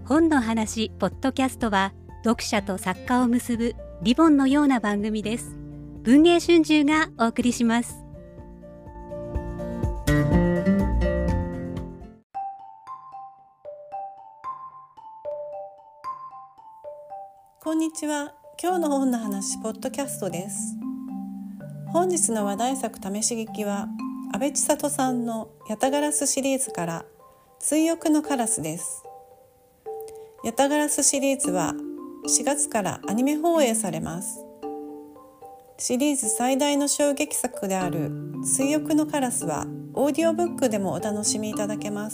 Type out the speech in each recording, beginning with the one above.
本の話ポッドキャストは読者と作家を結ぶリボンのような番組です。文藝春秋がお送りします。 こんにちは。今日の本の話ポッドキャストです。本日の話題作試し聞きは安部千里さんのヤタガラスシリーズから追憶のカラスです。ヤタガラスシリーズは4月からアニメ放映されます。シリーズ最大の衝撃作である追憶のカラスはオーディオブックでもお楽しみいただけます。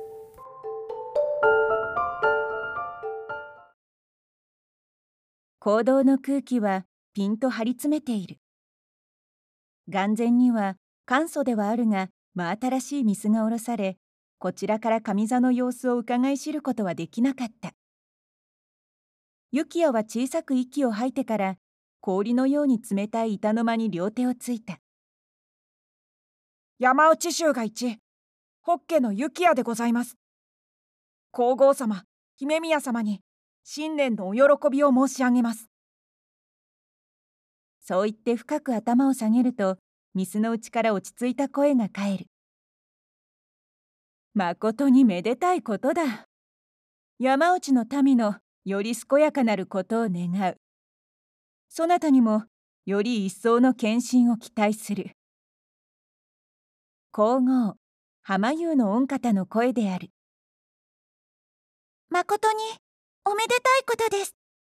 講堂の空気はピンと張り詰めている。眼前には簡素ではあるが真新しい御簾が下ろされ、こちらから上座の様子を伺い知ることはできなかった。幸也は小さく息を吐いてから氷のように冷たい板の間に両手をついた。 山内衆が一、ホッケの幸也でございます。皇后様、姫宮様に新年のお喜びを申し上げます。 そう言って深く頭を下げると、御簾の内から落ち着いた声が返る。まことにめでたいことだ。山内の民のより健やかなることを願う。そなたにもより一層の献身を期待する。皇后浜優の御方の声である。 まことにおめでたいことです。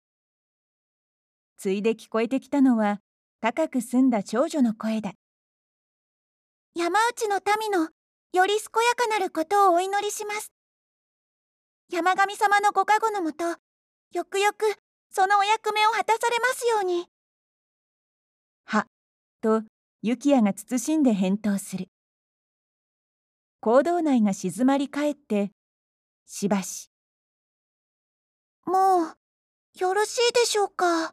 ついで聞こえてきたのは高く澄んだ少女の声だ。 山内の民のより健やかなることをお祈りします。山神様のご加護のもと、よくよくそのお役目を果たされますように。 は、と幸也が慎んで返答する。講堂内が静まり返って、しばし。 もう、よろしいでしょうか。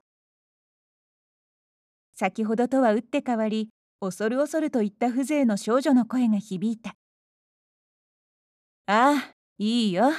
先ほどとは打って変わり、恐る恐るといった風情の少女の声が響いた。ああ、いいよ。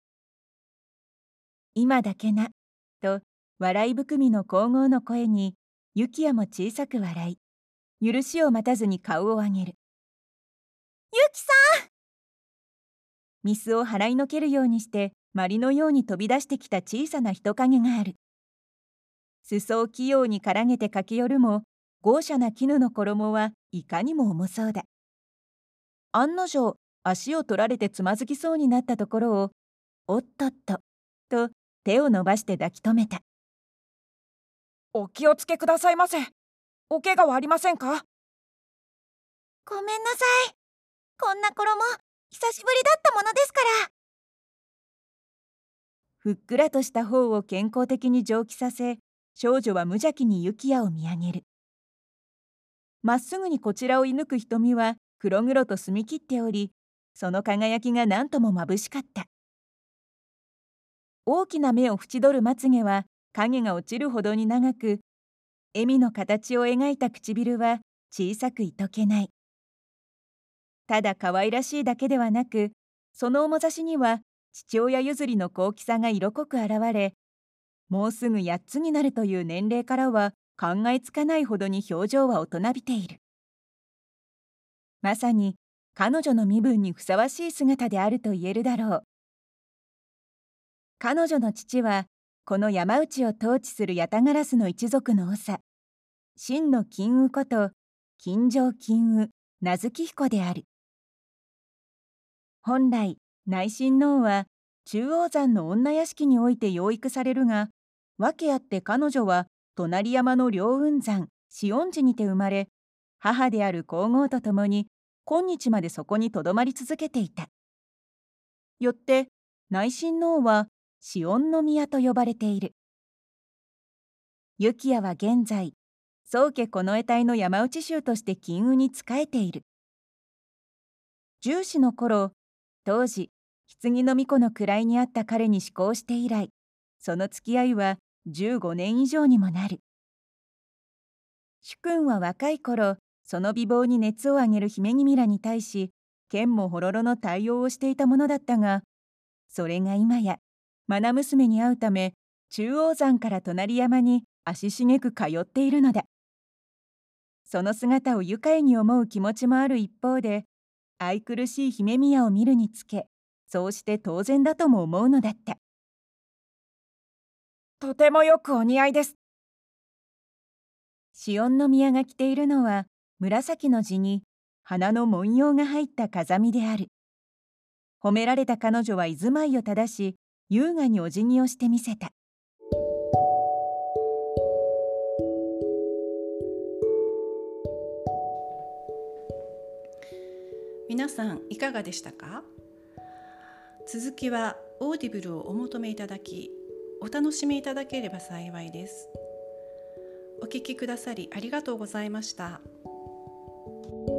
今だけな、と笑い含みの皇后の声に、幸也も小さく笑い、許しを待たずに顔を上げる。 ゆきさん！ 御簾を払いのけるようにして、鞠のように飛び出してきた小さな人影がある。裾を器用にからげて駆け寄るも、豪奢な絹の衣はいかにも重そうだ。案の定、足を取られてつまずきそうになったところを、おっとっと、と手を伸ばして抱き留めた。 お気をつけくださいませ。お怪我はありませんか？ ごめんなさい。こんな衣、久しぶりだったものですから。 ふっくらとした方を健康的に蒸気させ、少女は無邪気に幸也を見上げる。まっすぐにこちらを射抜く瞳は黒々と澄み切っており、その輝きが何とも眩しかった。大きな目を縁取るまつげは影が落ちるほどに長く、笑みの形を描いた唇は小さくいとけない。ただ可愛らしいだけではなく、その面差しには父親譲りの高貴さが色濃く現れ、もうすぐ8つになるという年齢からは考えつかないほどに表情は大人びている。まさに彼女の身分にふさわしい姿であると言えるだろう。彼女の父はこの山内を統治する八田烏の一族の長、真の金羽こと金城金羽名月彦である。本来内親王は中央山の女屋敷において養育されるが、訳あって彼女は隣山の凌雲山紫音寺にて生まれ、母である皇后と共に今日までそこにとどまり続けていた。よって内親王は紫音宮と呼ばれている。幸也は現在宗家近衛隊の山内衆として金羽に仕えている。14の頃、当時棺の巫女の位にあった彼に施行して以来、その付き合いは15年以上にもなる。主君は若い頃、その美貌に熱を上げる姫君らに対し、剣もほろろの対応をしていたものだったが、それが今や愛娘に会うため中央山から隣山に足しげく通っているのだ。その姿を愉快に思う気持ちもある一方で、愛くるしい姫宮を見るにつけ、そうして当然だとも思うのだった。 とてもよくお似合いです。 紫音宮が着ているのは紫の地に花の文様が入った風見である。褒められた彼女は居住まいを正し、優雅にお辞儀をしてみせた。 皆さんいかがでしたか？続きはオーディブルをお求めいただき、お楽しみいただければ幸いです。お聞きくださりありがとうございました。